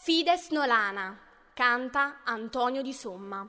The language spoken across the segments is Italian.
Fides Nolana, canta Antonio Di Somma.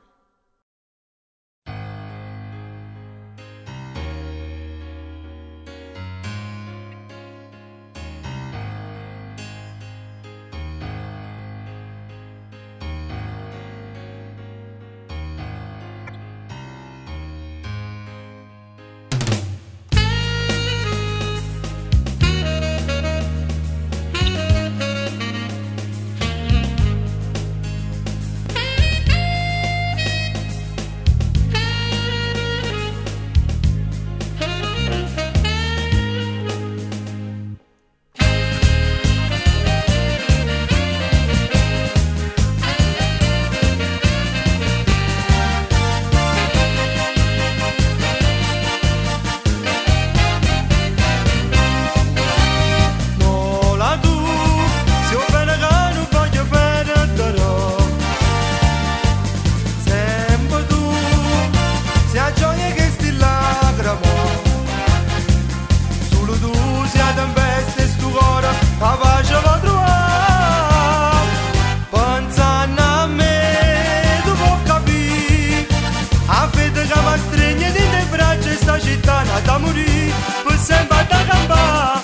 Da morire per sempre da gamba.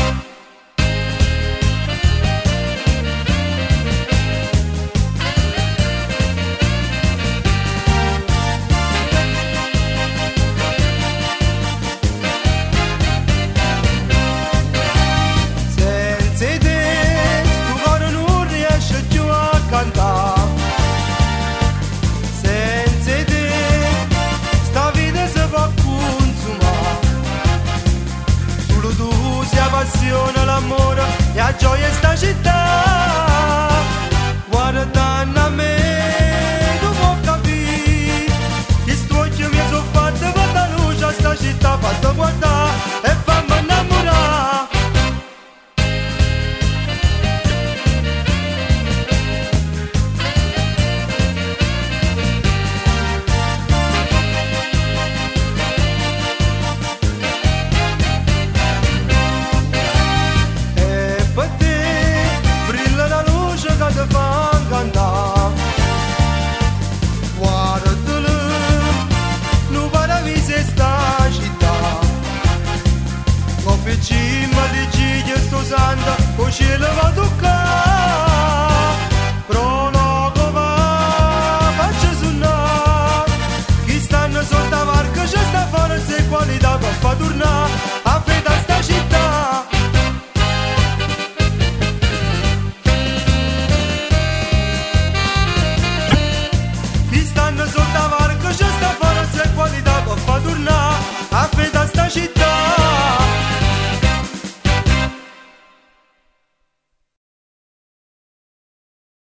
Senza te tu cuore non riesce più a cantare. Senza te sta vita si può consumare. Tu sia passione, l'amore e la gioia in sta città. Guardando a me, tu puoi capire che sto occhio mi sono fatto per la luce a sta città, fatto guardare e fammi innamorare. Cima di Giglia sto santa, o cielo va a toccare.